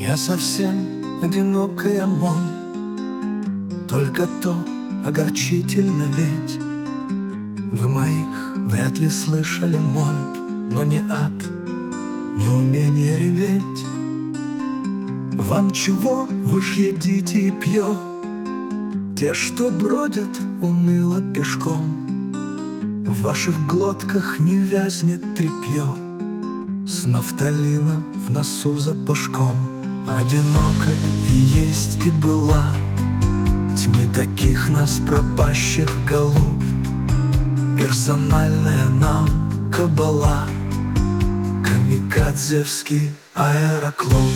Я совсем одинокая мой, только то огорчительно ведь вы моих вряд ли слышали мольб, но не ад, не умение реветь. Вам чего, вы ж едите и пьете, те, что бродят уныло пешком. В ваших глотках не вязнет тряпье с нафталином в носу за пушком. Одинокой и есть и была тьмы таких нас пропащих голуб. Персональная нам кабала, камикадзевский аэроклуб.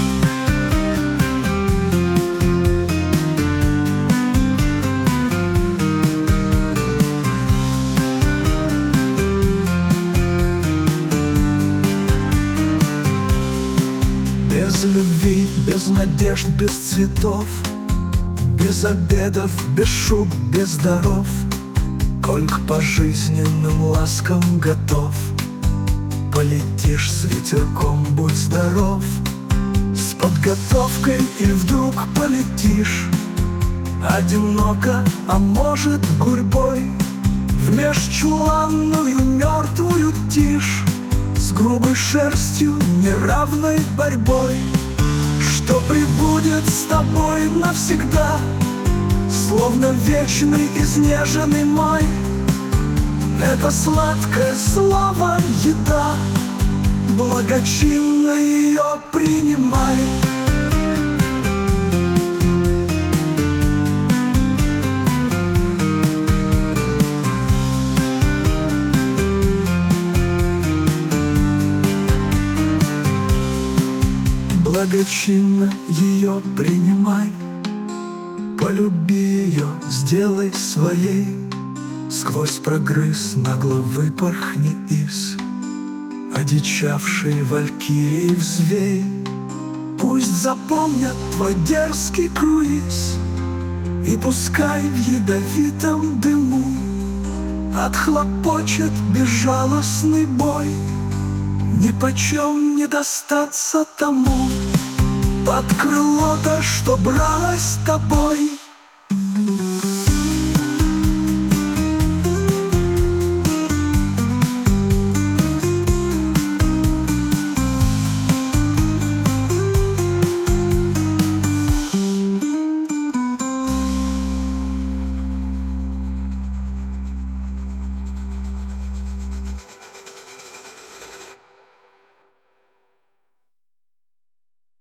Без любви, без надежд, без цветов, без обедов, без шуб, без даров, коль к пожизненным ласкам готов, полетишь с ветерком, будь здоров. С подготовкой и вдруг полетишь одиноко, а может гурьбой, в межчуланную мертвую тишь, с грубой шерстью, неравной борьбой, что прибудет с тобой навсегда, словно вечный изнеженный май. Это сладкое слово еда, благочинно ее принимай. Благочинно ее принимай, полюби ее, сделай своей, сквозь прогрыз нагло выпорхни из одичавшей валькирии взвей. Пусть запомнят твой дерзкий круиз, и пускай в ядовитом дыму отхлопочет безжалостный бой. Нипочем не достаться тому, под крыло-то, что бралось тобой.